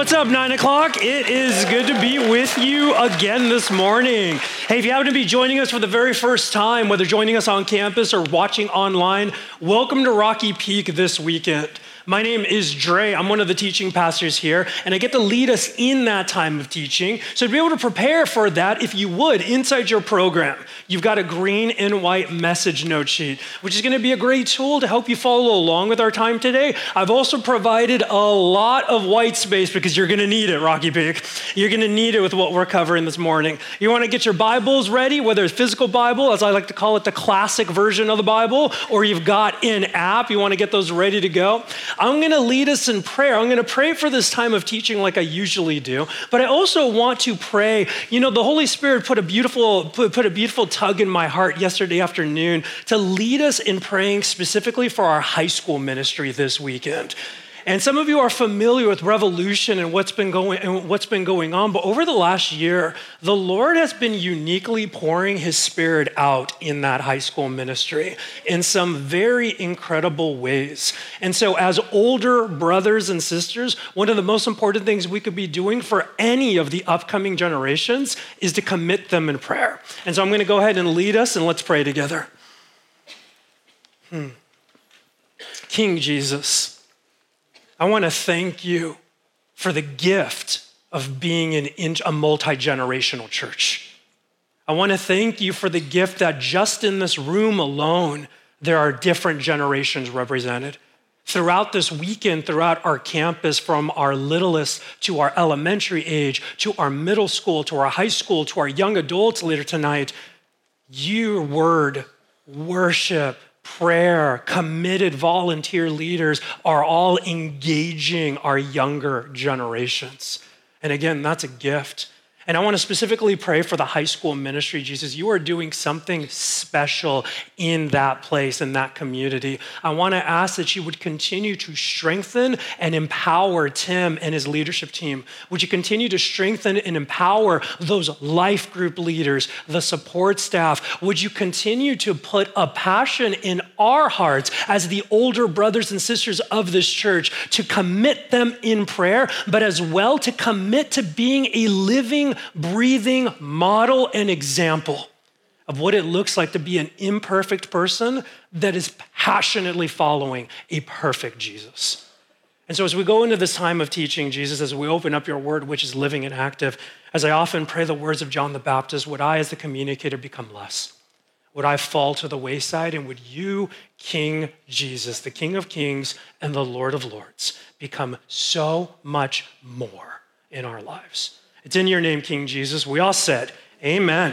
What's up, 9 o'clock? It is good to be with you again this morning. Hey, if you happen to be joining us for the very first time, whether joining us on campus or watching online, welcome to Rocky Peak this weekend. My name is Dre. I'm one of the teaching pastors here, and I get to lead us in that time of teaching. So to be able to prepare for that, if you would, inside your program, you've got a green and white message note sheet, which is going to be a great tool to help you follow along with our time today. I've also provided a lot of white space because you're going to need it, Rocky Peak. You're going to need it with what we're covering this morning. You want to get your Bibles ready, whether it's physical Bible, as I like to call it, the classic version of the Bible, or you've got an app, you want to get those ready to go. I'm going to lead us in prayer. I'm going to pray for this time of teaching like I usually do, but I also want to pray. You know, the Holy Spirit put a beautiful tug in my heart yesterday afternoon to lead us in praying specifically for our high school ministry this weekend. And some of you are familiar with Revolution and what's been going on, but over the last year, the Lord has been uniquely pouring his Spirit out in that high school ministry in some very incredible ways. And so as older brothers and sisters, one of the most important things we could be doing for any of the upcoming generations is to commit them in prayer. And so I'm going to go ahead and lead us, and let's pray together. King Jesus, I want to thank you for the gift of being a multi-generational church. I want to thank you for the gift that just in this room alone, there are different generations represented. Throughout this weekend, throughout our campus, from our littlest to our elementary age, to our middle school, to our high school, to our young adults later tonight, your word, worship, prayer, committed volunteer leaders are all engaging our younger generations. And again, that's a gift. And I want to specifically pray for the high school ministry. Jesus, you are doing something special in that place, in that community. I want to ask that you would continue to strengthen and empower Tim and his leadership team. Would you continue to strengthen and empower those life group leaders, the support staff? Would you continue to put a passion in our hearts as the older brothers and sisters of this church to commit them in prayer, but as well to commit to being a living, breathing model and example of what it looks like to be an imperfect person that is passionately following a perfect Jesus. And so as we go into this time of teaching, Jesus, as we open up your word, which is living and active, as I often pray the words of John the Baptist, would I as the communicator become less? Would I fall to the wayside? And would you, King Jesus, the King of Kings and the Lord of Lords, become so much more in our lives? It's in your name, King Jesus. We all said, amen.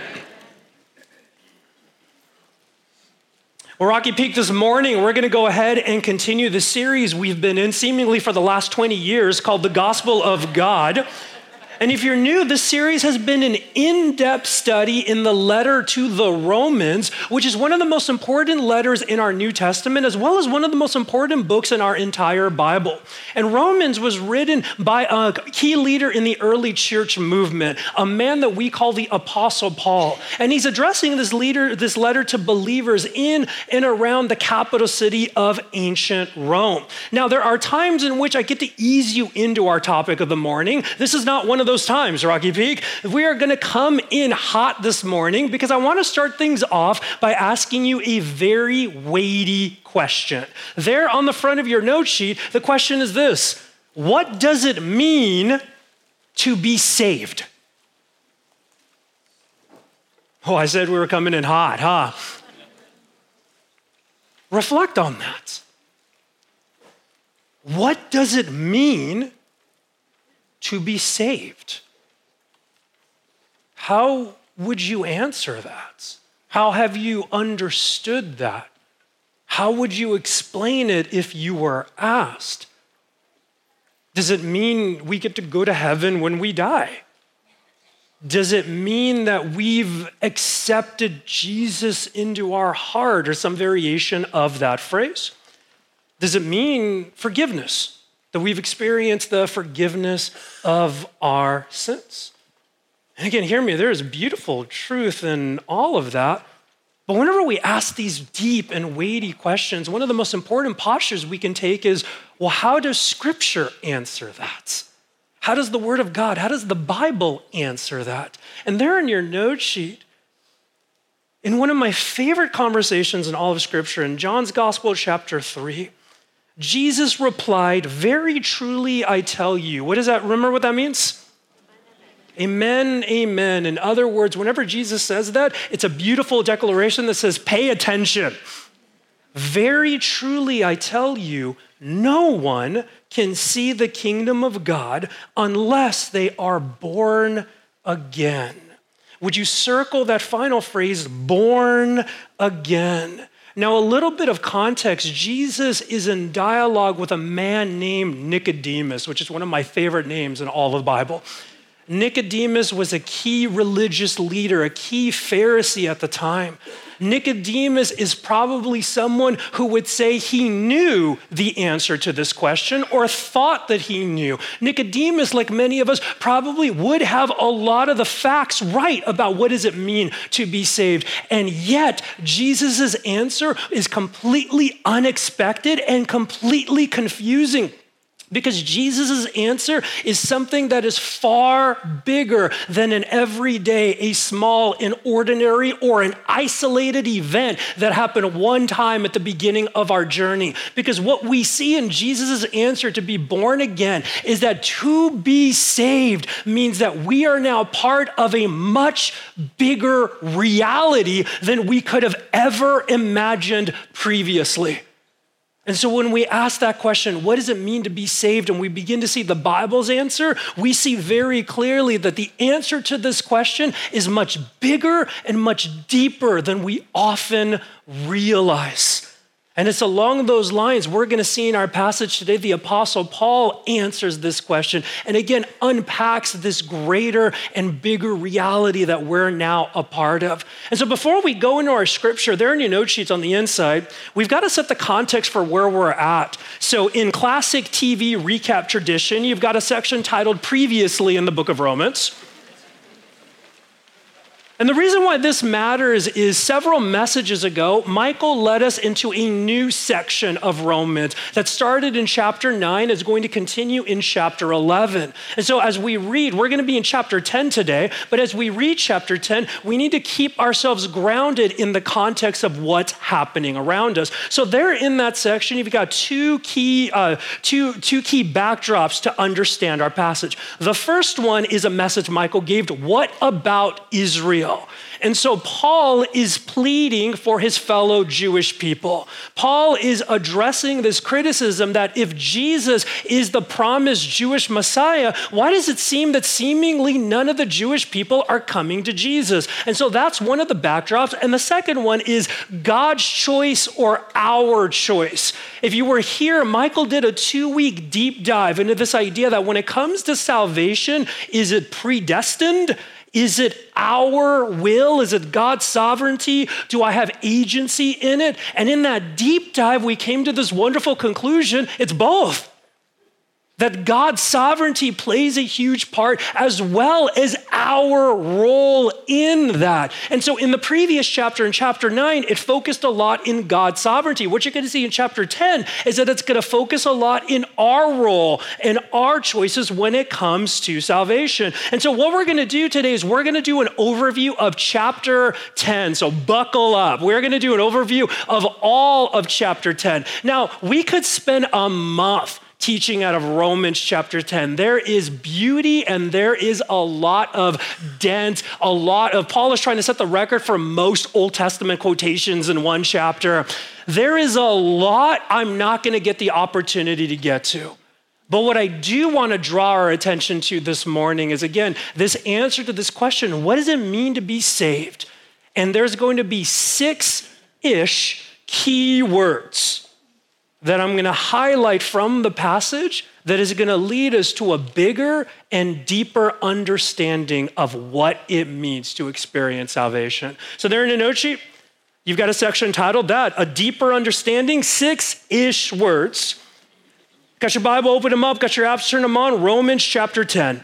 Well, Rocky Peak, this morning, we're going to go ahead and continue the series we've been in seemingly for the last 20 years called The Gospel of God. And if you're new, this series has been an in-depth study in the letter to the Romans, which is one of the most important letters in our New Testament, as well as one of the most important books in our entire Bible. And Romans was written by a key leader in the early church movement, a man that we call the Apostle Paul. And he's addressing this letter to believers in and around the capital city of ancient Rome. Now, there are times in which I get to ease you into our topic of the morning. This is not one of those times, Rocky Peak. We are going to come in hot this morning because I want to start things off by asking you a very weighty question. There on the front of your note sheet, the question is this: what does it mean to be saved? Oh, I said we were coming in hot, huh? Reflect on that. What does it mean to be saved? How would you answer that? How have you understood that? How would you explain it if you were asked? Does it mean we get to go to heaven when we die? Does it mean that we've accepted Jesus into our heart, or some variation of that phrase? Does it mean forgiveness? That we've experienced the forgiveness of our sins? And again, hear me, there is beautiful truth in all of that. But whenever we ask these deep and weighty questions, one of the most important postures we can take is, well, how does Scripture answer that? How does the Word of God, how does the Bible answer that? And there in your note sheet, in one of my favorite conversations in all of Scripture, in John's Gospel, chapter 3, Jesus replied, "Very truly I tell you." What does that, remember what that means? Amen, amen. In other words, whenever Jesus says that, it's a beautiful declaration that says, pay attention. Very truly I tell you, no one can see the kingdom of God unless they are born again. Would you circle that final phrase, born again? Now, a little bit of context. Jesus is in dialogue with a man named Nicodemus, which is one of my favorite names in all of the Bible. Nicodemus was a key religious leader, a key Pharisee at the time. Nicodemus is probably someone who would say he knew the answer to this question or thought that he knew. Nicodemus, like many of us, probably would have a lot of the facts right about what does it mean to be saved. And yet, Jesus' answer is completely unexpected and completely confusing. Because Jesus' answer is something that is far bigger than an everyday, a small, an ordinary, or an isolated event that happened one time at the beginning of our journey. Because what we see in Jesus' answer to be born again is that to be saved means that we are now part of a much bigger reality than we could have ever imagined previously. And so when we ask that question, what does it mean to be saved? And we begin to see the Bible's answer, we see very clearly that the answer to this question is much bigger and much deeper than we often realize. And it's along those lines we're going to see in our passage today, the Apostle Paul answers this question and again unpacks this greater and bigger reality that we're now a part of. And so before we go into our scripture, there in your note sheets on the inside, we've got to set the context for where we're at. So in classic TV recap tradition, you've got a section titled Previously in the Book of Romans. And the reason why this matters is several messages ago, Michael led us into a new section of Romans that started in chapter 9, is going to continue in chapter 11. And so as we read, we're going to be in chapter 10 today, but as we read chapter 10, we need to keep ourselves grounded in the context of what's happening around us. So there in that section, you've got two key backdrops to understand our passage. The first one is a message Michael gave, what about Israel? And so Paul is pleading for his fellow Jewish people. Paul is addressing this criticism that if Jesus is the promised Jewish Messiah, why does it seem that seemingly none of the Jewish people are coming to Jesus? And so that's one of the backdrops. And the second one is God's choice or our choice. If you were here, Michael did a 2-week deep dive into this idea that when it comes to salvation, is it predestined? Is it our will? Is it God's sovereignty? Do I have agency in it? And in that deep dive, we came to this wonderful conclusion, it's both. That God's sovereignty plays a huge part as well as our role in that. And so in the previous chapter, in chapter 9, it focused a lot in God's sovereignty. What you're going to see in chapter 10 is that it's going to focus a lot in our role and our choices when it comes to salvation. And so what we're going to do today is we're going to do an overview of chapter 10. So buckle up. We're going to do an overview of all of chapter 10. Now, we could spend a month teaching out of Romans chapter 10. There is beauty and there is a lot of dent, Paul is trying to set the record for most Old Testament quotations in one chapter. There is a lot I'm not going to get the opportunity to get to. But what I do want to draw our attention to this morning is, again, this answer to this question, what does it mean to be saved? And there's going to be 6-ish key words that I'm going to highlight from the passage that is going to lead us to a bigger and deeper understanding of what it means to experience salvation. So there in the note sheet, you've got a section titled that, A Deeper Understanding, 6-ish words. Got your Bible, open them up, got your apps, turn them on, Romans chapter 10.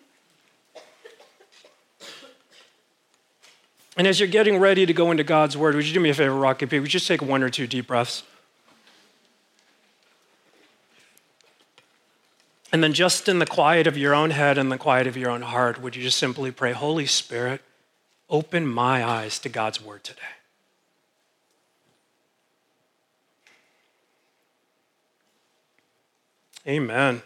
And as you're getting ready to go into God's word, would you do me a favor, Rocky P? Would you just take 1 or 2 deep breaths? And then just in the quiet of your own head and the quiet of your own heart, would you just simply pray, Holy Spirit, open my eyes to God's word today. Amen.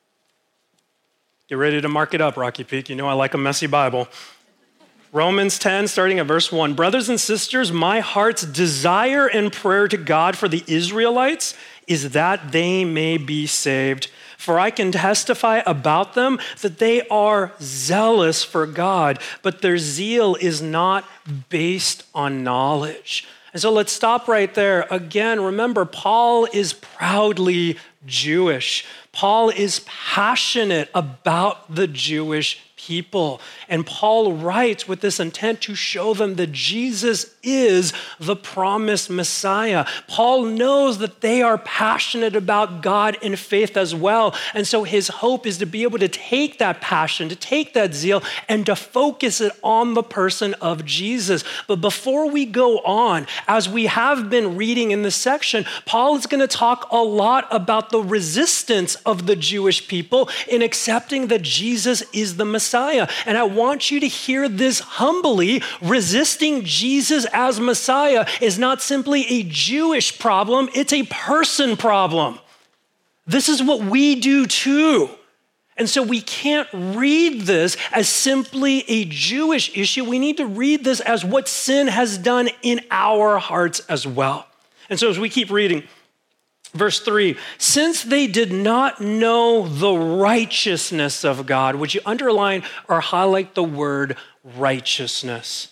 Get ready to mark it up, Rocky Peak. You know I like a messy Bible. Romans 10, starting at verse 1. Brothers and sisters, my heart's desire and prayer to God for the Israelites is that they may be saved. For I can testify about them that they are zealous for God, but their zeal is not based on knowledge. And so let's stop right there. Again, remember, Paul is proudly Jewish. Paul is passionate about the Jewish people. And Paul writes with this intent to show them that Jesus is the promised Messiah. Paul knows that they are passionate about God and faith as well. And so his hope is to be able to take that passion, to take that zeal, and to focus it on the person of Jesus. But before we go on, as we have been reading in this section, Paul is going to talk a lot about the resistance of the Jewish people in accepting that Jesus is the Messiah. And I want you to hear this humbly. Resisting Jesus as Messiah is not simply a Jewish problem, it's a person problem. This is what we do too. And so we can't read this as simply a Jewish issue. We need to read this as what sin has done in our hearts as well. And so as we keep reading, verse 3, since they did not know the righteousness of God, would you underline or highlight the word righteousness?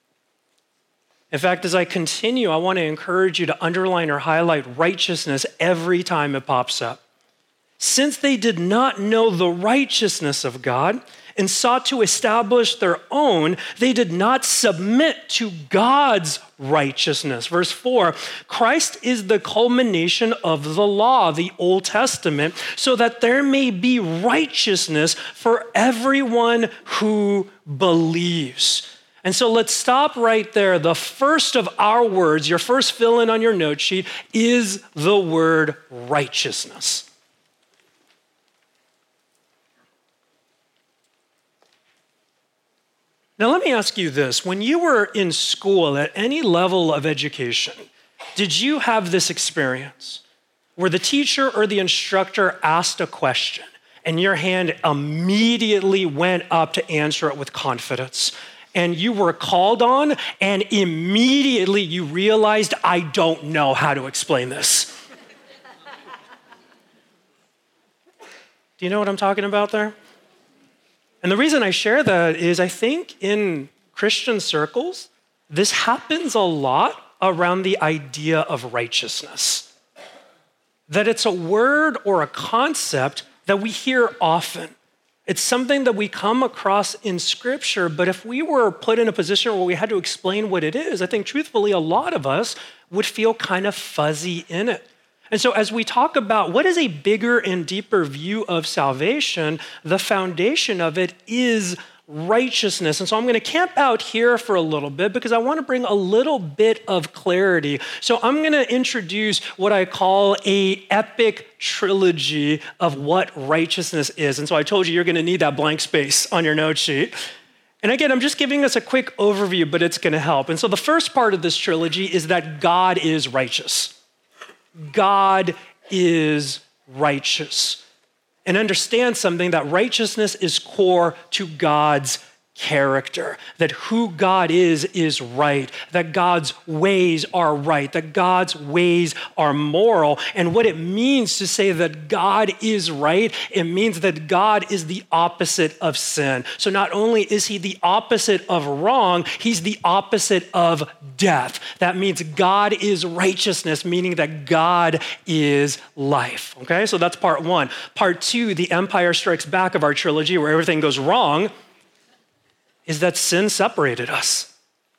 In fact, as I continue, I want to encourage you to underline or highlight righteousness every time it pops up. Since they did not know the righteousness of God and sought to establish their own, they did not submit to God's righteousness. Verse 4, Christ is the culmination of the law, the Old Testament, so that there may be righteousness for everyone who believes. And so let's stop right there. The first of our words, your first fill in on your note sheet, is the word righteousness. Now, let me ask you this. When you were in school at any level of education, did you have this experience where the teacher or the instructor asked a question and your hand immediately went up to answer it with confidence, and you were called on and immediately you realized, I don't know how to explain this? Do you know what I'm talking about there? And the reason I share that is I think in Christian circles, this happens a lot around the idea of righteousness. That it's a word or a concept that we hear often. It's something that we come across in Scripture, but if we were put in a position where we had to explain what it is, I think truthfully a lot of us would feel kind of fuzzy in it. And so as we talk about what is a bigger and deeper view of salvation, the foundation of it is righteousness. And so I'm going to camp out here for a little bit because I want to bring a little bit of clarity. So I'm going to introduce what I call an epic trilogy of what righteousness is. And so I told you you're going to need that blank space on your note sheet. And again, I'm just giving us a quick overview, but it's going to help. And so the first part of this trilogy is that God is righteous. God is righteous. And understand something, that righteousness is core to God's character, that who God is right, that God's ways are right, that God's ways are moral. And what it means to say that God is right, it means that God is the opposite of sin. So not only is he the opposite of wrong, he's the opposite of death. That means God is righteousness, meaning that God is life. Okay, so that's part one. Part two, the Empire Strikes Back of our trilogy, where everything goes wrong, is that sin separated us.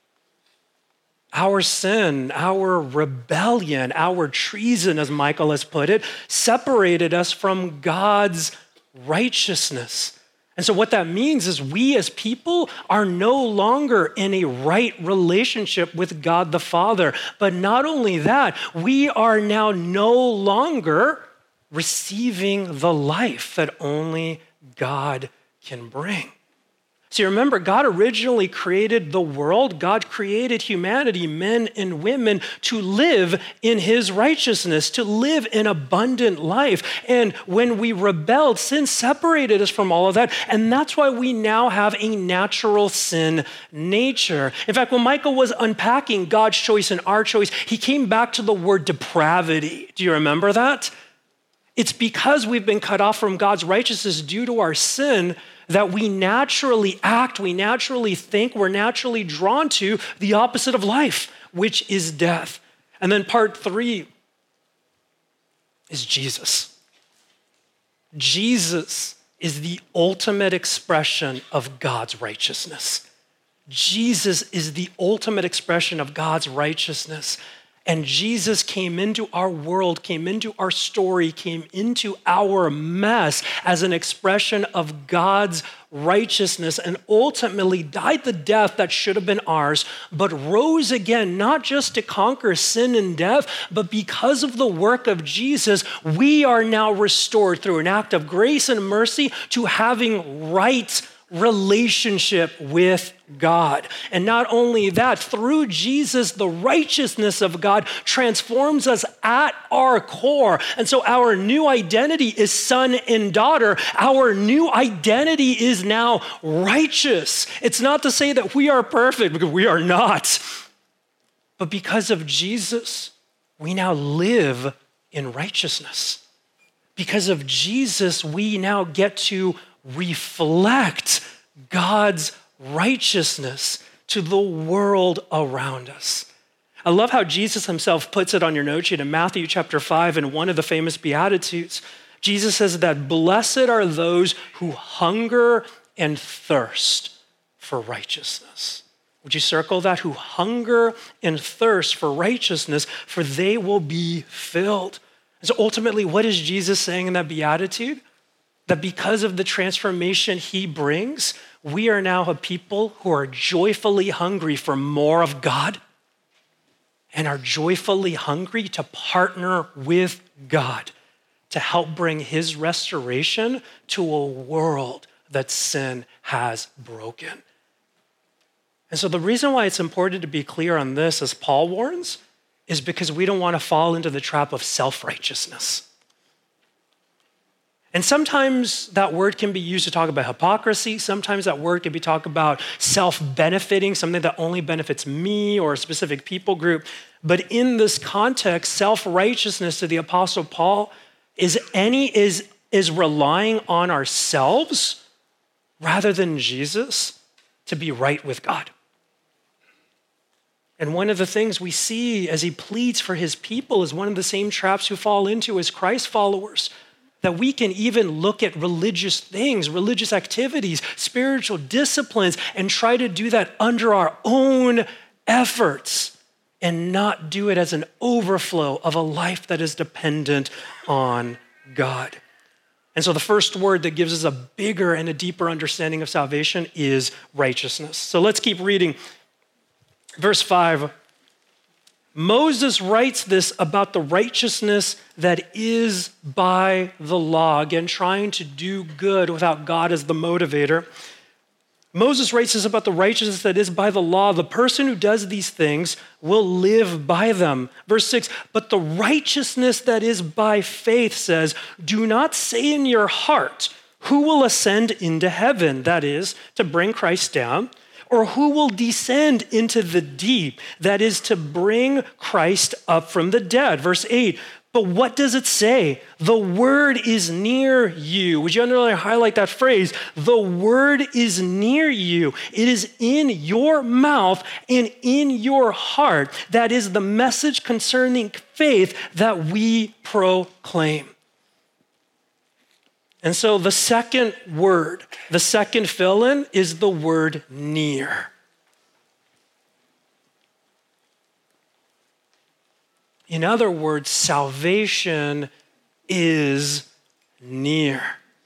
Our sin, our rebellion, our treason, as Michael has put it, separated us from God's righteousness. And so what that means is we as people are no longer in a right relationship with God the Father. But not only that, we are now no longer receiving the life that only God can bring. See, remember, God originally created the world. God created humanity, men and women, to live in his righteousness, to live an abundant life. And when we rebelled, sin separated us from all of that. And that's why we now have a natural sin nature. In fact, when Michael was unpacking God's choice and our choice, he came back to the word depravity. Do you remember that? It's because we've been cut off from God's righteousness due to our sin that we naturally act, we naturally think, we're naturally drawn to the opposite of life, which is death. And then part 3 is Jesus. Jesus is the ultimate expression of God's righteousness. Jesus is the ultimate expression of God's righteousness. And Jesus came into our world, came into our story, came into our mess as an expression of God's righteousness, and ultimately died the death that should have been ours, but rose again, not just to conquer sin and death, but because of the work of Jesus, we are now restored through an act of grace and mercy to having right relationship with God. And not only that, through Jesus, the righteousness of God transforms us at our core. And so our new identity is son and daughter. Our new identity is now righteous. It's not to say that we are perfect, because we are not. But because of Jesus, we now live in righteousness. Because of Jesus, we now get to reflect God's righteousness to the world around us. I love how Jesus himself puts it on your note sheet in Matthew chapter 5 in one of the famous Beatitudes. Jesus says that blessed are those who hunger and thirst for righteousness. Would you circle that? Who hunger and thirst for righteousness, for they will be filled. And so ultimately, what is Jesus saying in that Beatitude? That because of the transformation he brings, we are now a people who are joyfully hungry for more of God and are joyfully hungry to partner with God to help bring his restoration to a world that sin has broken. And so the reason why it's important to be clear on this, as Paul warns, is because we don't want to fall into the trap of self-righteousness. And sometimes that word can be used to talk about hypocrisy. Sometimes that word can be talked about self-benefiting, something that only benefits me or a specific people group. But in this context, self-righteousness to the Apostle Paul is relying on ourselves rather than Jesus to be right with God. And one of the things we see as he pleads for his people is one of the same traps we fall into as Christ followers. That we can even look at religious things, religious activities, spiritual disciplines, and try to do that under our own efforts and not do it as an overflow of a life that is dependent on God. And so the first word that gives us a bigger and a deeper understanding of salvation is righteousness. So let's keep reading. Verse 5. Moses writes this about the righteousness that is by the law. Again, trying to do good without God as the motivator. Moses writes this about the righteousness that is by the law. The person who does these things will live by them. Verse 6, but the righteousness that is by faith says, do not say in your heart, who will ascend into heaven? That is, to bring Christ down. Or who will descend into the deep? That is to bring Christ up from the dead. Verse 8, but what does it say? The word is near you. Would you underline or highlight that phrase? The word is near you. It is in your mouth and in your heart. That is the message concerning faith that we proclaim. And so the second word, the second fill-in is the word near. In other words, salvation is near.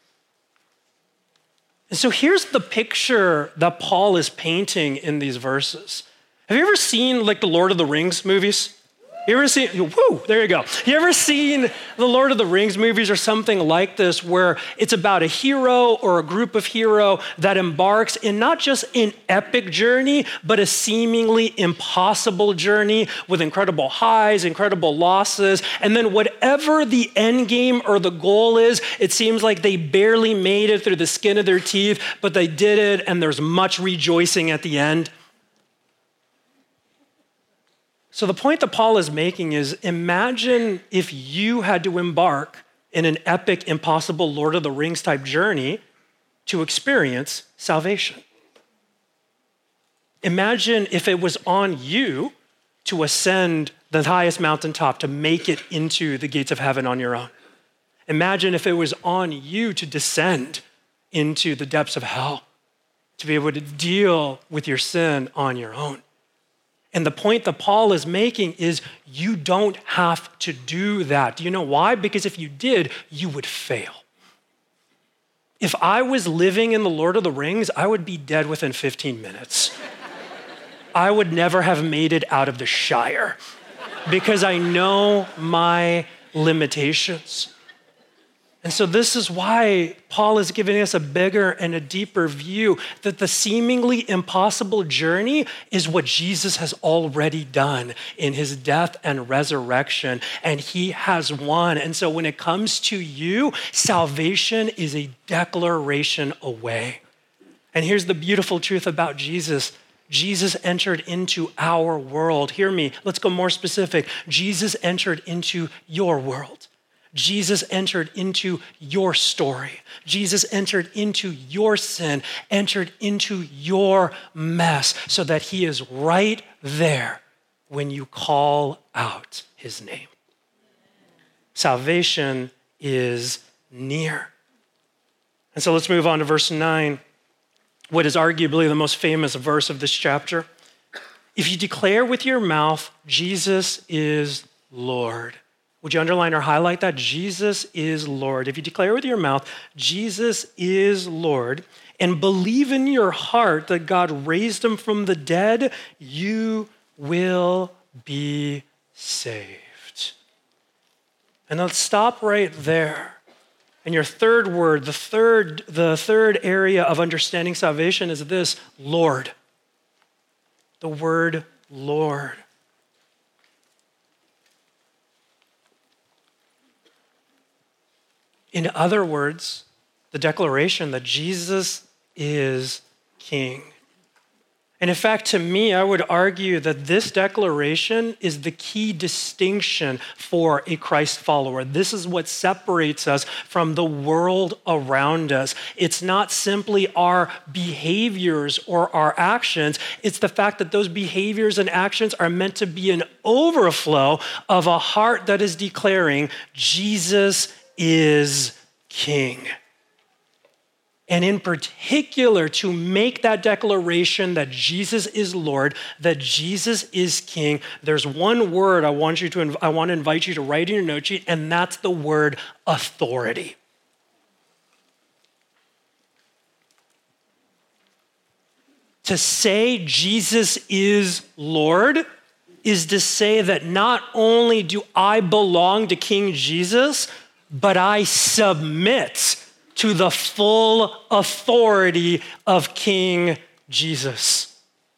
And so here's the picture that Paul is painting in these verses. Have you ever seen like the Lord of the Rings movies? You ever seen, woo, there you go. You ever seen the Lord of the Rings movies or something like this where it's about a hero or a group of hero that embarks in not just an epic journey, but a seemingly impossible journey with incredible highs, incredible losses. And then whatever the end game or the goal is, it seems like they barely made it through the skin of their teeth, but they did it and there's much rejoicing at the end. So the point that Paul is making is imagine if you had to embark in an epic, impossible Lord of the Rings type journey to experience salvation. Imagine if it was on you to ascend the highest mountaintop, to make it into the gates of heaven on your own. Imagine if it was on you to descend into the depths of hell, to be able to deal with your sin on your own. And the point that Paul is making is you don't have to do that. Do you know why? Because if you did, you would fail. If I was living in the Lord of the Rings, I would be dead within 15 minutes. I would never have made it out of the Shire because I know my limitations. And so this is why Paul is giving us a bigger and a deeper view that the seemingly impossible journey is what Jesus has already done in his death and resurrection, and he has won. And so when it comes to you, salvation is a declaration away. And here's the beautiful truth about Jesus. Jesus entered into our world. Hear me, let's go more specific. Jesus entered into your world. Jesus entered into your story. Jesus entered into your sin, entered into your mess so that he is right there when you call out his name. Salvation is near. And so let's move on to verse 9, what is arguably the most famous verse of this chapter. If you declare with your mouth, Jesus is Lord. Would you underline or highlight that? Jesus is Lord. If you declare with your mouth, Jesus is Lord, and believe in your heart that God raised him from the dead, you will be saved. And let's stop right there. And your third word, the third area of understanding salvation is this, Lord. The word Lord. In other words, the declaration that Jesus is King. And in fact, to me, I would argue that this declaration is the key distinction for a Christ follower. This is what separates us from the world around us. It's not simply our behaviors or our actions. It's the fact that those behaviors and actions are meant to be an overflow of a heart that is declaring Jesus is King. And in particular, to make that declaration that Jesus is Lord, that Jesus is King, there's one word I want to invite you to write in your note sheet, and that's the word authority. To say Jesus is Lord is to say that not only do I belong to King Jesus, but I submit to the full authority of King Jesus.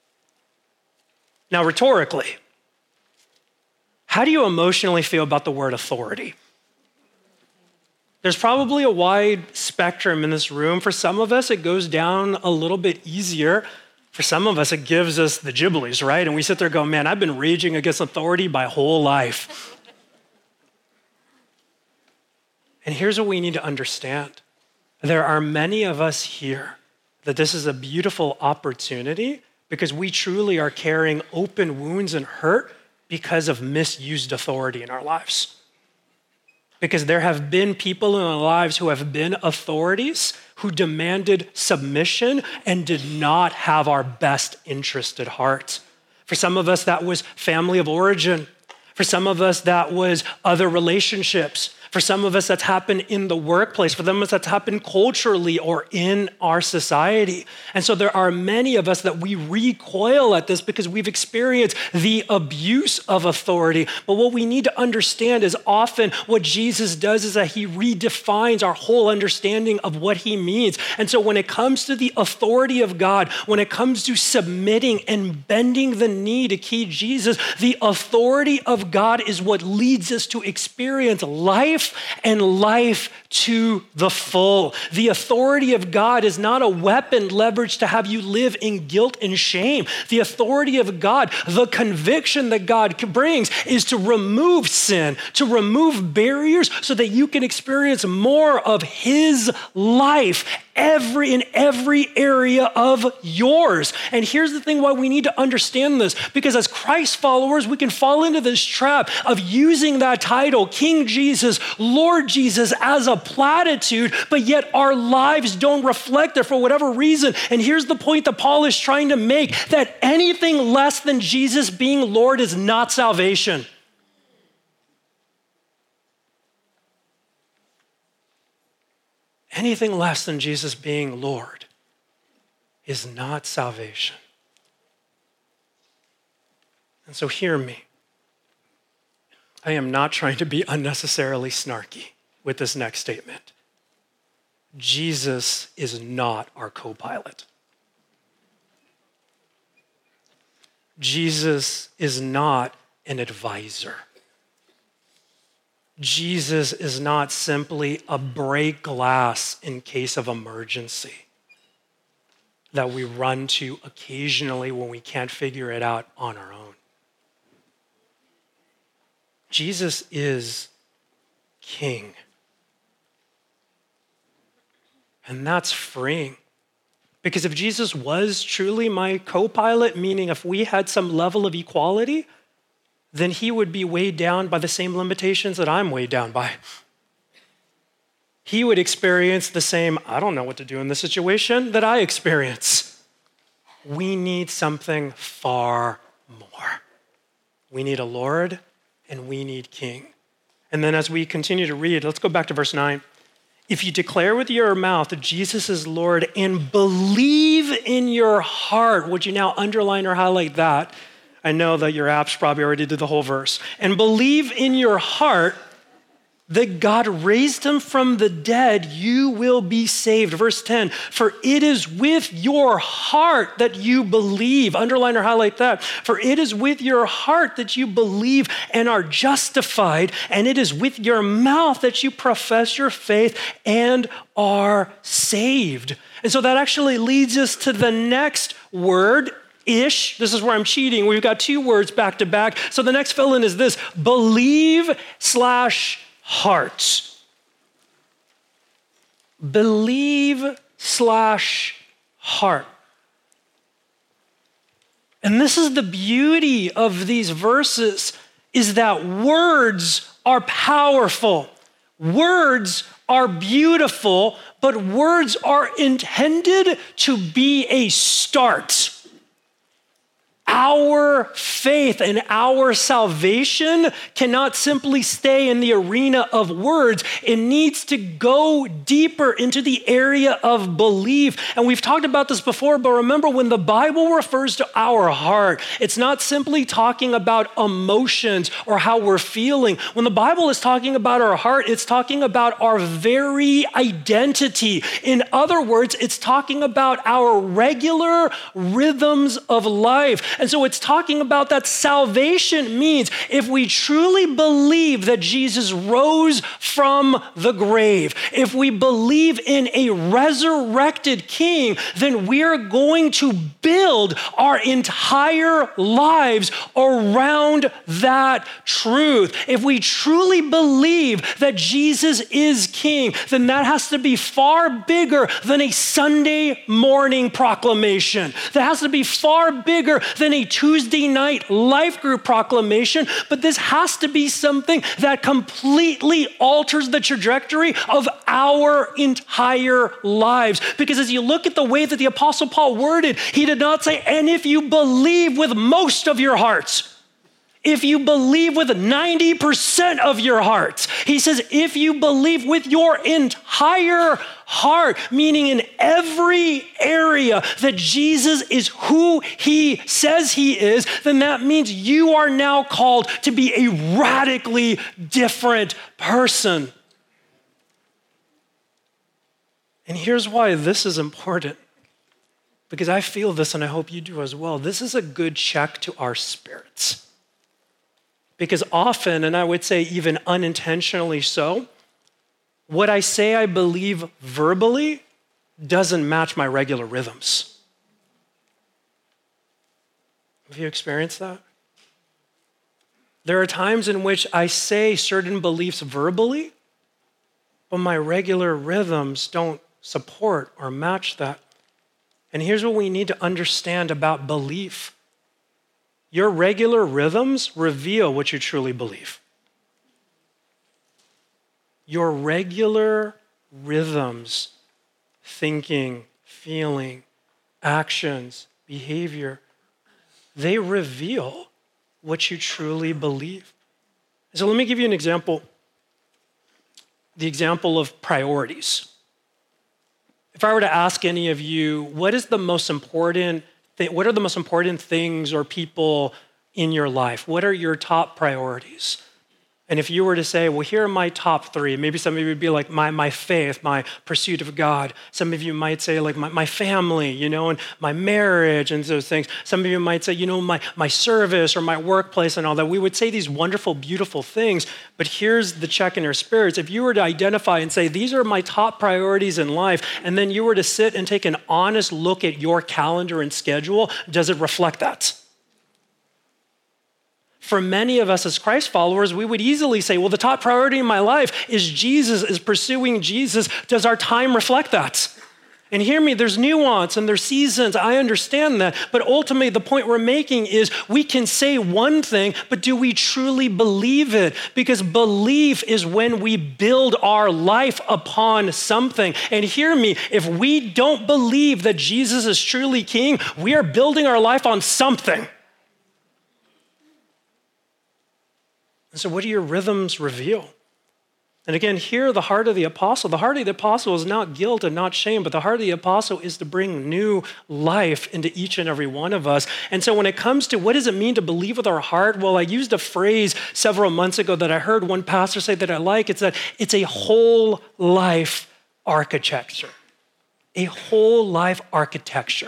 Now, rhetorically, how do you emotionally feel about the word authority? There's probably a wide spectrum in this room. For some of us, it goes down a little bit easier. For some of us, it gives us the gibblies, right? And we sit there going, man, I've been raging against authority my whole life. And here's what we need to understand. There are many of us here that this is a beautiful opportunity because we truly are carrying open wounds and hurt because of misused authority in our lives. Because there have been people in our lives who have been authorities who demanded submission and did not have our best interest at heart. For some of us, that was family of origin. For some of us, that was other relationships. For some of us, that's happened in the workplace. For some of us, that's happened culturally or in our society. And so there are many of us that we recoil at this because we've experienced the abuse of authority. But what we need to understand is often what Jesus does is that he redefines our whole understanding of what he means. And so when it comes to the authority of God, when it comes to submitting and bending the knee to key Jesus, the authority of God is what leads us to experience life and life to the full. The authority of God is not a weapon leveraged to have you live in guilt and shame. The authority of God, the conviction that God brings, is to remove sin, to remove barriers so that you can experience more of his life in every area of yours. And here's the thing why we need to understand this, because as Christ followers, we can fall into this trap of using that title, King Jesus, Lord Jesus, as a platitude, but yet our lives don't reflect it for whatever reason. And here's the point that Paul is trying to make, that anything less than Jesus being Lord is not salvation. Anything less than Jesus being Lord is not salvation. And so hear me. I am not trying to be unnecessarily snarky with this next statement. Jesus is not our co-pilot. Jesus is not an advisor. Jesus is not simply a break glass in case of emergency that we run to occasionally when we can't figure it out on our own. Jesus is King. And that's freeing. Because if Jesus was truly my co-pilot, meaning if we had some level of equality, then he would be weighed down by the same limitations that I'm weighed down by. He would experience the same, I don't know what to do in this situation, that I experience. We need something far more. We need a Lord and we need King. And then as we continue to read, let's go back to verse 9. If you declare with your mouth that Jesus is Lord and believe in your heart, would you now underline or highlight that? I know that your apps probably already did the whole verse. And believe in your heart that God raised him from the dead, you will be saved. Verse 10, for it is with your heart that you believe. Underline or highlight that. For it is with your heart that you believe and are justified, and it is with your mouth that you profess your faith and are saved. And so that actually leads us to the next word, ish. This is where I'm cheating. We've got two words back to back. So the next fill-in is this, believe/heart. Believe/heart. And this is the beauty of these verses, is that words are powerful. Words are beautiful, but words are intended to be a start. Our faith and our salvation cannot simply stay in the arena of words. It needs to go deeper into the area of belief. And we've talked about this before, but remember, when the Bible refers to our heart, it's not simply talking about emotions or how we're feeling. When the Bible is talking about our heart, it's talking about our very identity. In other words, it's talking about our regular rhythms of life. And so it's talking about that salvation means if we truly believe that Jesus rose from the grave, if we believe in a resurrected King, then we're going to build our entire lives around that truth. If we truly believe that Jesus is King, then that has to be far bigger than a Sunday morning proclamation. That has to be far bigger than a Tuesday night life group proclamation, but this has to be something that completely alters the trajectory of our entire lives. Because as you look at the way that the Apostle Paul worded, he did not say, and if you believe with most of your hearts. if you believe with 90% of your heart. He says, if you believe with your entire heart, meaning in every area that Jesus is who he says he is, then that means you are now called to be a radically different person. And here's why this is important, because I feel this and I hope you do as well. This is a good check to our spirits. Because often, and I would say even unintentionally so, what I say I believe verbally doesn't match my regular rhythms. Have you experienced that? There are times in which I say certain beliefs verbally, but my regular rhythms don't support or match that. And here's what we need to understand about belief. Your regular rhythms reveal what you truly believe. Your regular rhythms, thinking, feeling, actions, behavior, they reveal what you truly believe. So let me give you an example. The example of priorities. If I were to ask any of you, what are the most important things or people in your life? What are your top priorities? And if you were to say, well, here are my top three, maybe some of you would be like my faith, my pursuit of God. Some of you might say like my family, and my marriage and those things. Some of you might say, my service or my workplace and all that. We would say these wonderful, beautiful things, but here's the check in your spirits. If you were to identify and say, these are my top priorities in life, and then you were to sit and take an honest look at your calendar and schedule, does it reflect that? For many of us as Christ followers, we would easily say, well, the top priority in my life is Jesus, is pursuing Jesus. Does our time reflect that? And hear me, there's nuance and there's seasons. I understand that. But ultimately, the point we're making is we can say one thing, but do we truly believe it? Because belief is when we build our life upon something. And hear me, if we don't believe that Jesus is truly King, we are building our life on something. And so what do your rhythms reveal? And again, here, the heart of the apostle. The heart of the apostle is not guilt and not shame, but the heart of the apostle is to bring new life into each and every one of us. And so when it comes to what does it mean to believe with our heart? Well, I used a phrase several months ago that I heard one pastor say that I like. It's that it's a whole life architecture. A whole life architecture.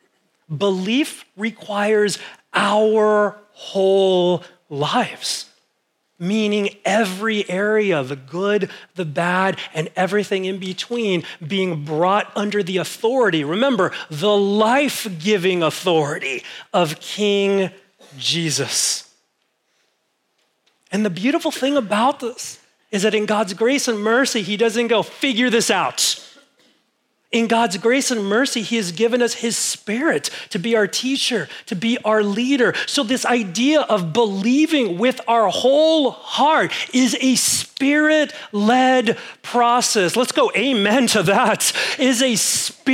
Belief requires our whole lives. Meaning every area, the good, the bad, and everything in between being brought under the authority, remember, the life-giving authority of King Jesus. And the beautiful thing about this is that in God's grace and mercy, he doesn't go, figure this out. In God's grace and mercy, he has given us his Spirit to be our teacher, to be our leader. So this idea of believing with our whole heart is a Spirit-led process. Let's go amen to that. It is a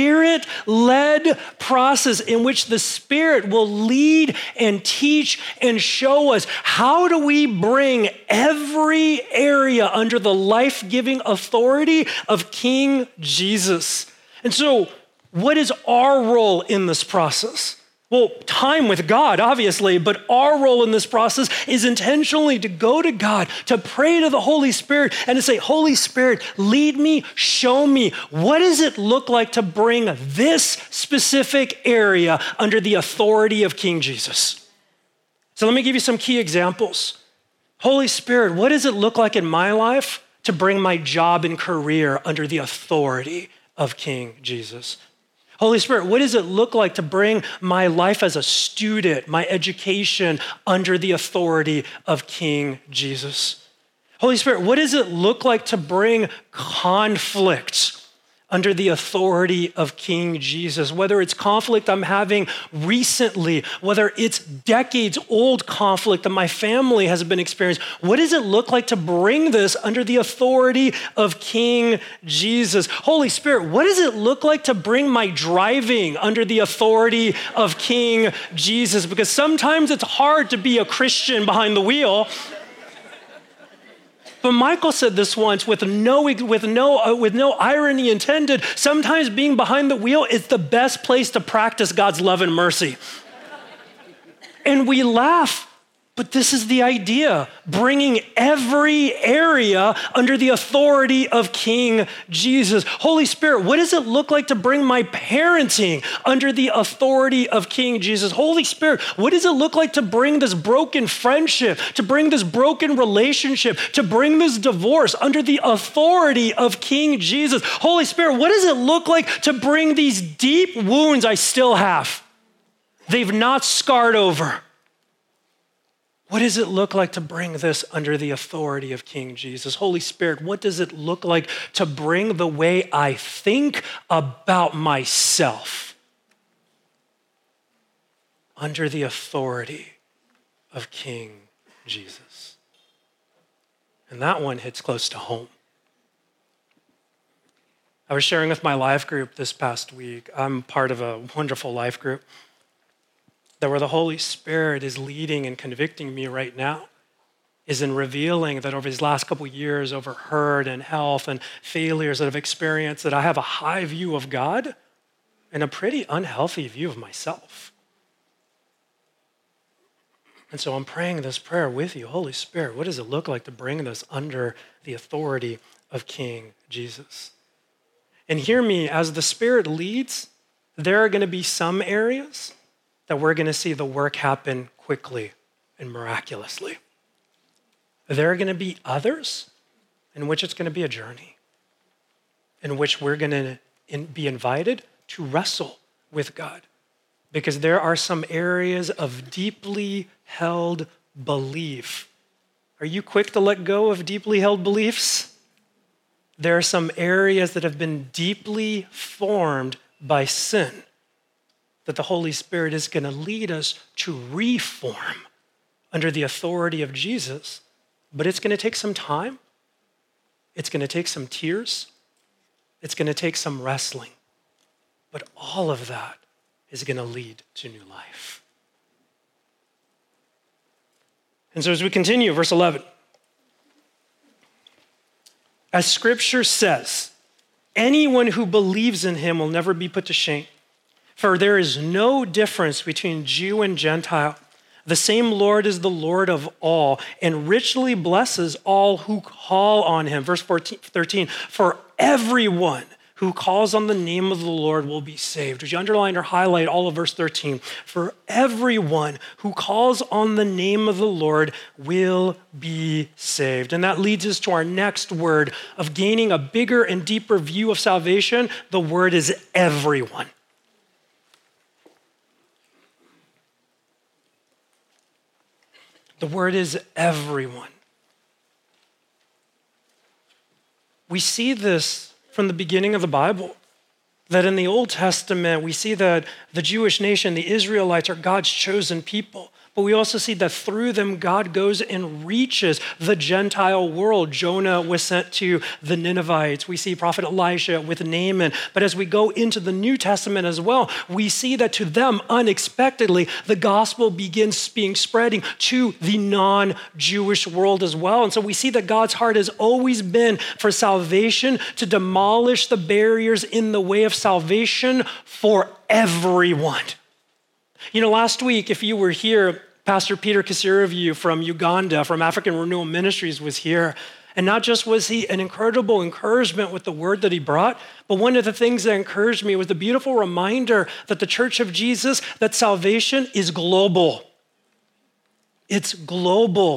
Spirit-led process in which the Spirit will lead and teach and show us how do we bring every area under the life-giving authority of King Jesus. And so, what is our role in this process? Well, time with God, obviously, but our role in this process is intentionally to go to God, to pray to the Holy Spirit, and to say, Holy Spirit, lead me, show me, what does it look like to bring this specific area under the authority of King Jesus? So let me give you some key examples. Holy Spirit, what does it look like in my life to bring my job and career under the authority of King Jesus? Holy Spirit, what does it look like to bring my life as a student, my education under the authority of King Jesus? Holy Spirit, what does it look like to bring conflict under the authority of King Jesus. Whether it's conflict I'm having recently, whether it's decades old conflict that my family has been experiencing, what does it look like to bring this under the authority of King Jesus? Holy Spirit, what does it look like to bring my driving under the authority of King Jesus? Because sometimes it's hard to be a Christian behind the wheel. But Michael said this once with no irony intended. Sometimes being behind the wheel is the best place to practice God's love and mercy. And we laugh, but this is the idea, bringing every area under the authority of King Jesus. Holy Spirit, what does it look like to bring my parenting under the authority of King Jesus? Holy Spirit, what does it look like to bring this broken friendship, to bring this broken relationship, to bring this divorce under the authority of King Jesus? Holy Spirit, what does it look like to bring these deep wounds I still have? They've not scarred over. What does it look like to bring this under the authority of King Jesus? Holy Spirit, what does it look like to bring the way I think about myself under the authority of King Jesus? And that one hits close to home. I was sharing with my life group this past week. I'm part of a wonderful life group that where the Holy Spirit is leading and convicting me right now is in revealing that over these last couple of years, over hurt and health and failures that I've experienced, that I have a high view of God and a pretty unhealthy view of myself. And so I'm praying this prayer with you. Holy Spirit, what does it look like to bring this under the authority of King Jesus? And hear me, as the Spirit leads, there are going to be some areas that we're going to see the work happen quickly and miraculously. There are going to be others in which it's going to be a journey, in which we're going to be invited to wrestle with God, because there are some areas of deeply held belief. Are you quick to let go of deeply held beliefs? There are some areas that have been deeply formed by sin that the Holy Spirit is going to lead us to reform under the authority of Jesus. But it's going to take some time. It's going to take some tears. It's going to take some wrestling. But all of that is going to lead to new life. And so as we continue, verse 11. As Scripture says, anyone who believes in him will never be put to shame. For there is no difference between Jew and Gentile. The same Lord is the Lord of all and richly blesses all who call on him. Verse 13, for everyone who calls on the name of the Lord will be saved. Would you underline or highlight all of verse 13? For everyone who calls on the name of the Lord will be saved. And that leads us to our next word of gaining a bigger and deeper view of salvation. The word is everyone. The word is everyone. We see this from the beginning of the Bible, that in the Old Testament, we see that the Jewish nation, the Israelites, are God's chosen people. But we also see that through them, God goes and reaches the Gentile world. Jonah was sent to the Ninevites. We see Prophet Elisha with Naaman. But as we go into the New Testament as well, we see that to them, unexpectedly, the gospel begins being spreading to the non-Jewish world as well. And so we see that God's heart has always been for salvation, to demolish the barriers in the way of salvation for everyone. You know, last week, if you were here, Pastor Peter Kasiravu from Uganda, from African Renewal Ministries was here. And not just was he an incredible encouragement with the word that he brought, but one of the things that encouraged me was the beautiful reminder that the Church of Jesus, that salvation is global. It's global.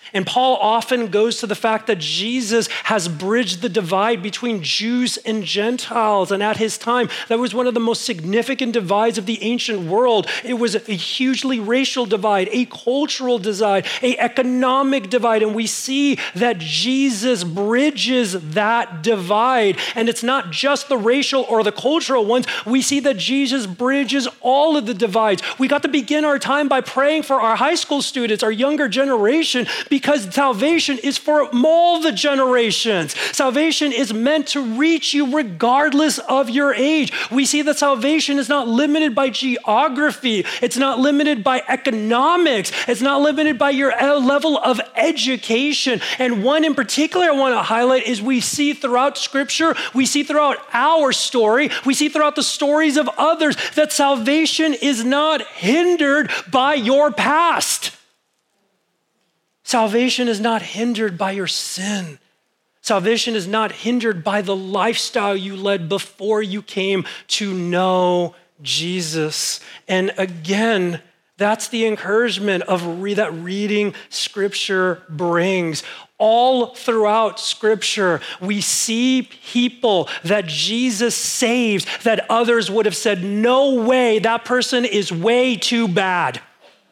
And Paul often goes to the fact that Jesus has bridged the divide between Jews and Gentiles. And at his time, that was one of the most significant divides of the ancient world. It was a hugely racial divide, a cultural divide, an economic divide. And we see that Jesus bridges that divide. And it's not just the racial or the cultural ones. We see that Jesus bridges all of the divides. We got to begin our time by praying for our high school students, our younger generation, because salvation is for all the generations. Salvation is meant to reach you regardless of your age. We see that salvation is not limited by geography. It's not limited by economics. It's not limited by your level of education. And one in particular I want to highlight is we see throughout Scripture, we see throughout our story, we see throughout the stories of others that salvation is not hindered by your past. Salvation is not hindered by your sin. Salvation is not hindered by the lifestyle you led before you came to know Jesus. And again, that's the encouragement of that reading Scripture brings. All throughout Scripture, we see people that Jesus saves that others would have said, no way, that person is way too bad.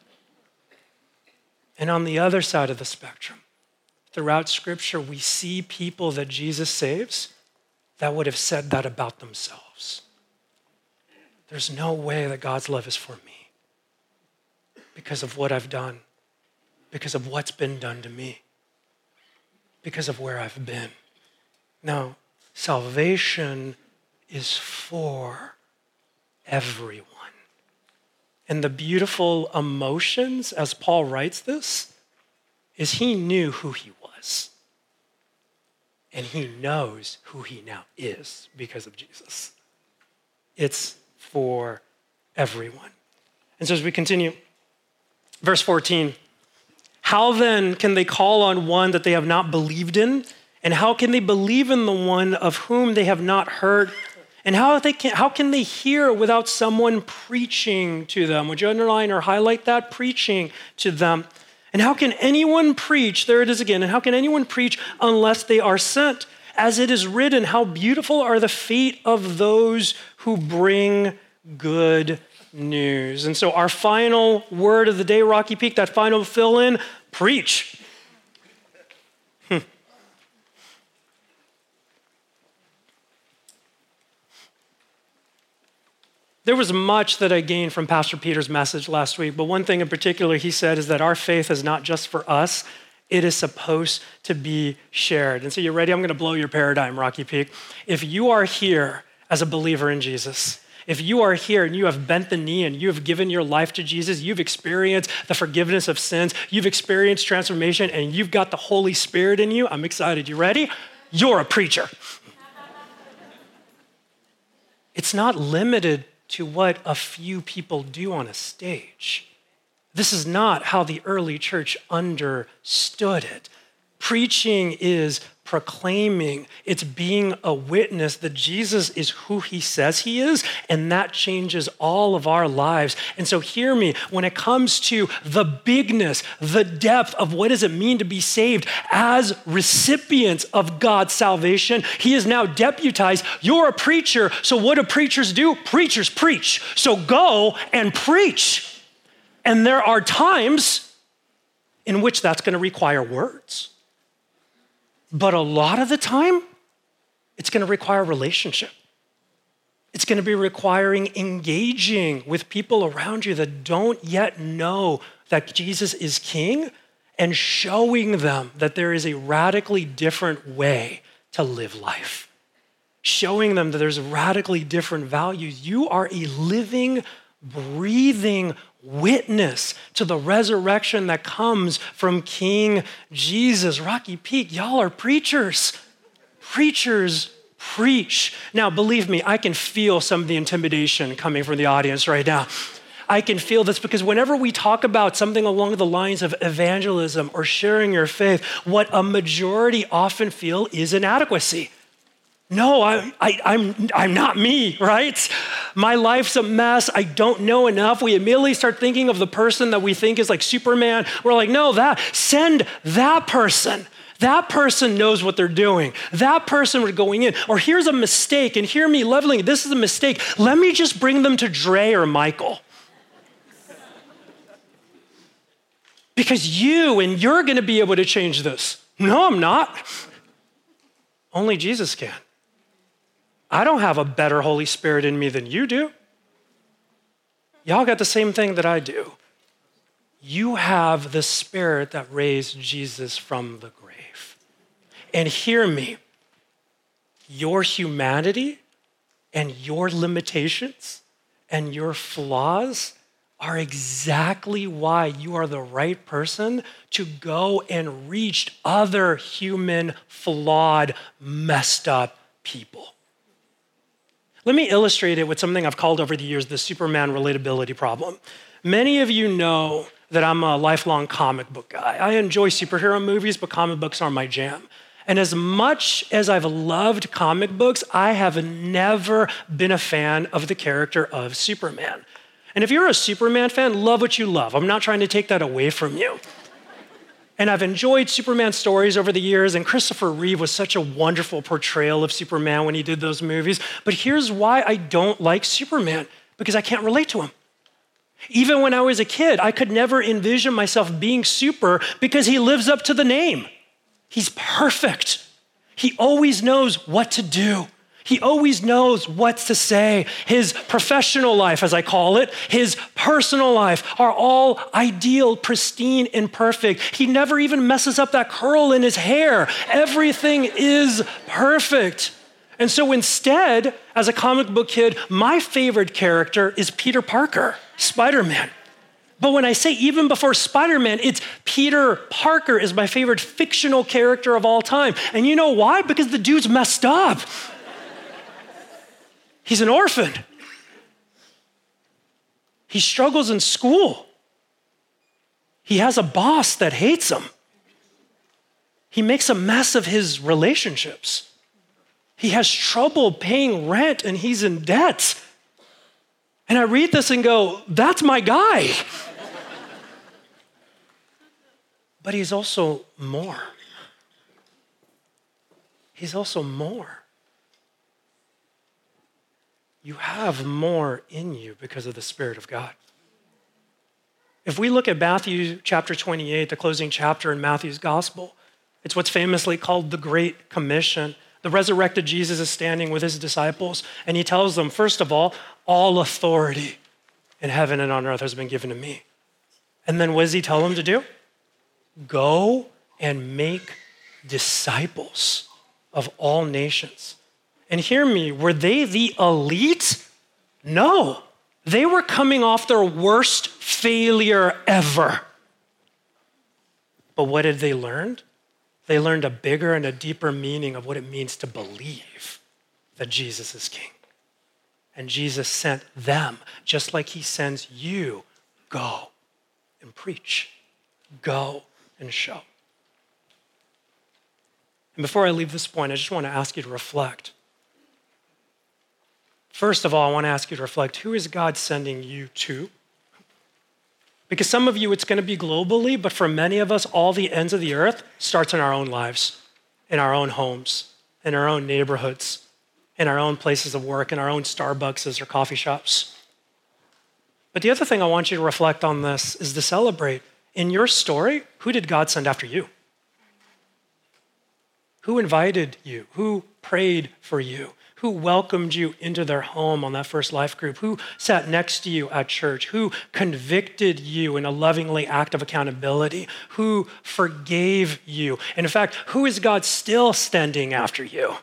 And on the other side of the spectrum, throughout Scripture, we see people that Jesus saves that would have said that about themselves. There's no way that God's love is for me because of what I've done, because of what's been done to me, because of where I've been. Now, salvation is for everyone. And the beautiful emotions, as Paul writes this, is he knew who he was. And he knows who he now is because of Jesus. It's for everyone. And so as we continue, verse 14, how then can they call on one that they have not believed in? And how can they believe in the one of whom they have not heard? And how can they hear without someone preaching to them? Would you underline or highlight that? Preaching to them. And how can anyone preach? There it is again. And how can anyone preach unless they are sent? As it is written, how beautiful are the feet of those who bring good news. And so our final word of the day, Rocky Peak, that final fill in, preach. There was much that I gained from Pastor Peter's message last week, but one thing in particular he said is that our faith is not just for us, it is supposed to be shared. And so you ready? I'm going to blow your paradigm, Rocky Peak. If you are here as a believer in Jesus, if you are here and you have bent the knee and you have given your life to Jesus, you've experienced the forgiveness of sins, you've experienced transformation, and you've got the Holy Spirit in you, I'm excited. You ready? You're a preacher. It's not limited to what a few people do on a stage. This is not how the early church understood it. Preaching is proclaiming, it's being a witness that Jesus is who he says he is, and that changes all of our lives. And so hear me, when it comes to the bigness, the depth of what does it mean to be saved as recipients of God's salvation, he is now deputized. You're a preacher, so what do preachers do? Preachers preach. So go and preach. And there are times in which that's going to require words. But a lot of the time, it's going to require relationship. It's going to be requiring engaging with people around you that don't yet know that Jesus is King and showing them that there is a radically different way to live life. Showing them that there's radically different values. You are a living, breathing witness to the resurrection that comes from King Jesus. Rocky Peak, y'all are preachers. Preachers preach. Now, believe me, I can feel some of the intimidation coming from the audience right now. I can feel this because whenever we talk about something along the lines of evangelism or sharing your faith, what a majority often feel is inadequacy. No, I'm not me, right? My life's a mess. I don't know enough. We immediately start thinking of the person that we think is like Superman. We're like, no, send that person. That person knows what they're doing. That person we're going in. Or here's a mistake, and hear me leveling. This is a mistake. Let me just bring them to Dre or Michael. Because you're going to be able to change this. No, I'm not. Only Jesus can. I don't have a better Holy Spirit in me than you do. Y'all got the same thing that I do. You have the Spirit that raised Jesus from the grave. And hear me, your humanity and your limitations and your flaws are exactly why you are the right person to go and reach other human, flawed, messed up people. Let me illustrate it with something I've called over the years the Superman relatability problem. Many of you know that I'm a lifelong comic book guy. I enjoy superhero movies, but comic books are my jam. And as much as I've loved comic books, I have never been a fan of the character of Superman. And if you're a Superman fan, love what you love. I'm not trying to take that away from you. And I've enjoyed Superman stories over the years, and Christopher Reeve was such a wonderful portrayal of Superman when he did those movies. But here's why I don't like Superman, because I can't relate to him. Even when I was a kid, I could never envision myself being super because he lives up to the name. He's perfect. He always knows what to do. He always knows what to say. His professional life, as I call it, his personal life are all ideal, pristine, and perfect. He never even messes up that curl in his hair. Everything is perfect. And so instead, as a comic book kid, my favorite character is Peter Parker, Spider-Man. But when I say even before Spider-Man, it's Peter Parker is my favorite fictional character of all time. And you know why? Because the dude's messed up. He's an orphan. He struggles in school. He has a boss that hates him. He makes a mess of his relationships. He has trouble paying rent and he's in debt. And I read this and go, that's my guy. But he's also more. He's also more. You have more in you because of the Spirit of God. If we look at Matthew chapter 28, the closing chapter in Matthew's gospel, it's what's famously called the Great Commission. The resurrected Jesus is standing with his disciples, and he tells them, first of all authority in heaven and on earth has been given to me. And then what does he tell them to do? Go and make disciples of all nations. And hear me, were they the elite? No, they were coming off their worst failure ever. But what did they learn? They learned a bigger and a deeper meaning of what it means to believe that Jesus is King. And Jesus sent them, just like he sends you, go and preach, go and show. And before I leave this point, I just want to ask you to reflect. First of all, I want to ask you to reflect, who is God sending you to? Because some of you, it's going to be globally, but for many of us, all the ends of the earth starts in our own lives, in our own homes, in our own neighborhoods, in our own places of work, in our own Starbucks or coffee shops. But the other thing I want you to reflect on this is to celebrate. In your story, who did God send after you? Who invited you? Who prayed for you? Who welcomed you into their home on that first life group? Who sat next to you at church? Who convicted you in a lovingly act of accountability? Who forgave you? And in fact, who is God still sending after you?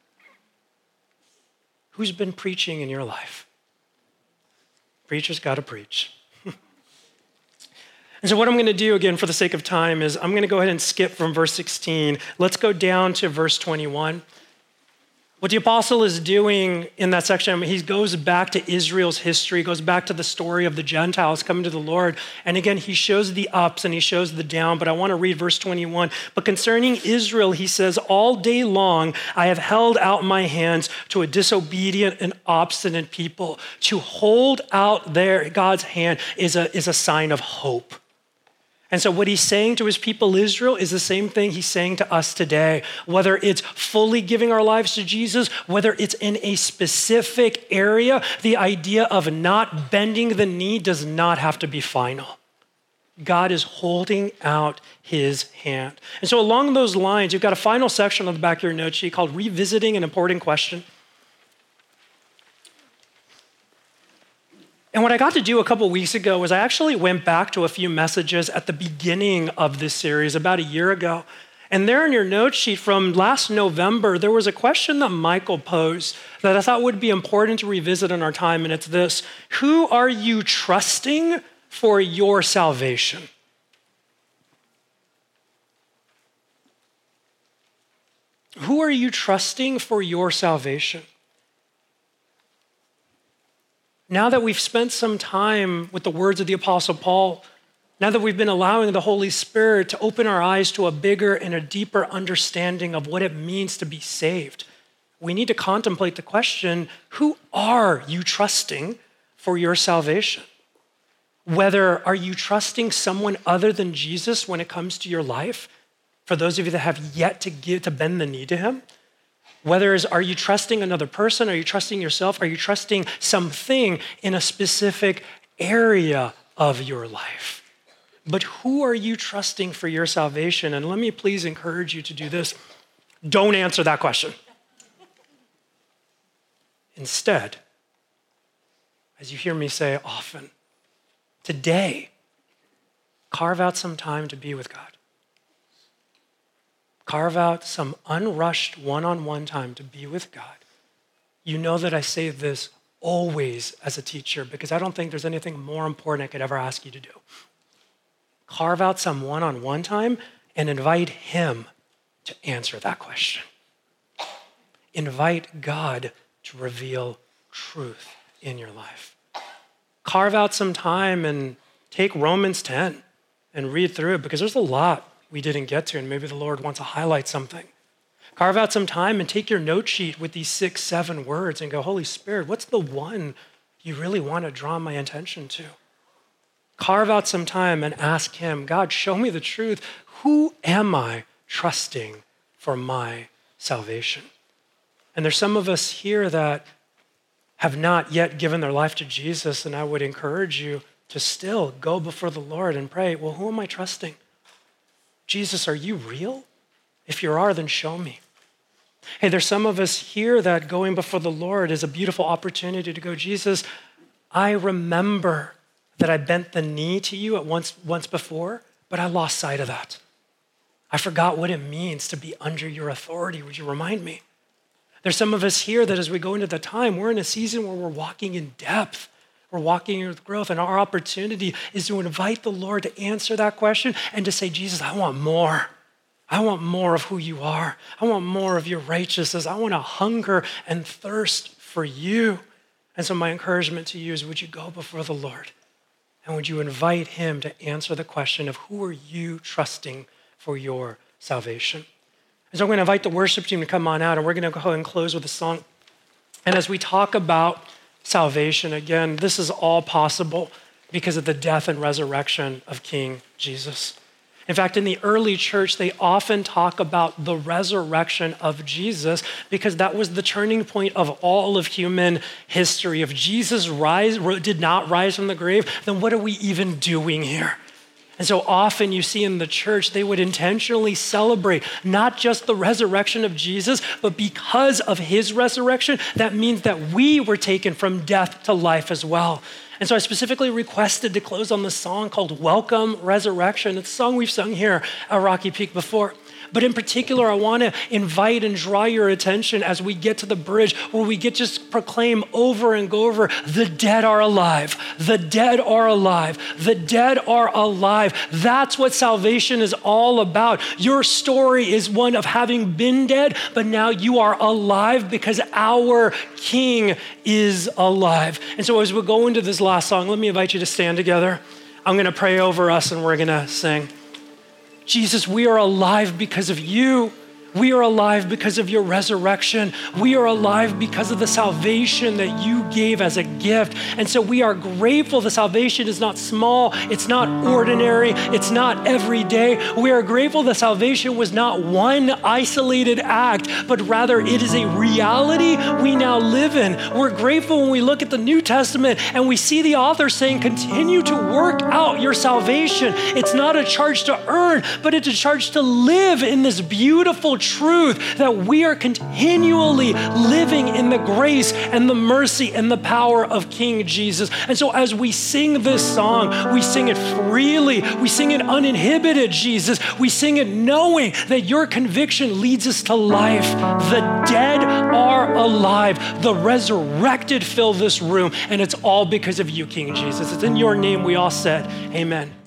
Who's been preaching in your life? Preachers got to preach. And so what I'm going to do, again, for the sake of time, is I'm going to go ahead and skip from verse 16. Let's go down to verse 21. What the apostle is doing in that section, he goes back to Israel's history, goes back to the story of the Gentiles coming to the Lord. And again, he shows the ups and he shows the down, but I want to read verse 21. But concerning Israel, he says, all day long, I have held out my hands to a disobedient and obstinate people. To hold out God's hand is a sign of hope. And so what he's saying to his people Israel is the same thing he's saying to us today. Whether it's fully giving our lives to Jesus, whether it's in a specific area, the idea of not bending the knee does not have to be final. God is holding out his hand. And so along those lines, you've got a final section on the back of your note sheet called Revisiting an Important Question. And what I got to do a couple weeks ago was I actually went back to a few messages at the beginning of this series about a year ago. And there in your note sheet from last November, there was a question that Michael posed that I thought would be important to revisit in our time. And it's this: who are you trusting for your salvation? Who are you trusting for your salvation? Now that we've spent some time with the words of the Apostle Paul, now that we've been allowing the Holy Spirit to open our eyes to a bigger and a deeper understanding of what it means to be saved, we need to contemplate the question, who are you trusting for your salvation? Whether are you trusting someone other than Jesus when it comes to your life? For those of you that have yet to bend the knee to him, are you trusting another person? Are you trusting yourself? Are you trusting something in a specific area of your life? But who are you trusting for your salvation? And let me please encourage you to do this. Don't answer that question. Instead, as you hear me say often, today, carve out some time to be with God. Carve out some unrushed one-on-one time to be with God. You know that I say this always as a teacher because I don't think there's anything more important I could ever ask you to do. Carve out some one-on-one time and invite him to answer that question. Invite God to reveal truth in your life. Carve out some time and take Romans 10 and read through it because there's a lot we didn't get to, and maybe the Lord wants to highlight something. Carve out some time and take your note sheet with these 6, 7 words and go, Holy Spirit, what's the one you really want to draw my attention to? Carve out some time and ask him, God, show me the truth. Who am I trusting for my salvation? And there's some of us here that have not yet given their life to Jesus, and I would encourage you to still go before the Lord and pray, well, who am I trusting? Jesus, are you real? If you are, then show me. Hey, there's some of us here that going before the Lord is a beautiful opportunity to go, Jesus, I remember that I bent the knee to you at once before, but I lost sight of that. I forgot what it means to be under your authority. Would you remind me? There's some of us here that as we go into the time, we're in a season where we're walking in depth. We're walking with growth, and our opportunity is to invite the Lord to answer that question and to say, Jesus, I want more. I want more of who you are. I want more of your righteousness. I want to hunger and thirst for you. And so my encouragement to you is, would you go before the Lord and would you invite him to answer the question of who are you trusting for your salvation? And so I'm going to invite the worship team to come on out, and we're going to go ahead and close with a song. And as we talk about salvation, again, this is all possible because of the death and resurrection of King Jesus. In fact, in the early church, they often talk about the resurrection of Jesus because that was the turning point of all of human history. If Jesus did not rise from the grave, then what are we even doing here? And so often you see in the church, they would intentionally celebrate not just the resurrection of Jesus, but because of his resurrection, that means that we were taken from death to life as well. And so I specifically requested to close on the song called Welcome Resurrection. It's a song we've sung here at Rocky Peak before. But in particular, I want to invite and draw your attention as we get to the bridge where we get to proclaim over and over, the dead are alive. The dead are alive. The dead are alive. That's what salvation is all about. Your story is one of having been dead, but now you are alive because our King is alive. And so as we go into this last song, let me invite you to stand together. I'm going to pray over us and we're going to sing. Jesus, we are alive because of you. We are alive because of your resurrection. We are alive because of the salvation that you gave as a gift. And so we are grateful. The salvation is not small. It's not ordinary. It's not everyday. We are grateful the salvation was not one isolated act, but rather it is a reality we now live in. We're grateful when we look at the New Testament and we see the author saying, continue to work out your salvation. It's not a charge to earn, but it's a charge to live in this beautiful truth that we are continually living in the grace and the mercy and the power of King Jesus. And so as we sing this song, we sing it freely. We sing it uninhibited, Jesus. We sing it knowing that your conviction leads us to life. The dead are alive. The resurrected fill this room. And it's all because of you, King Jesus. It's in your name we all said, amen.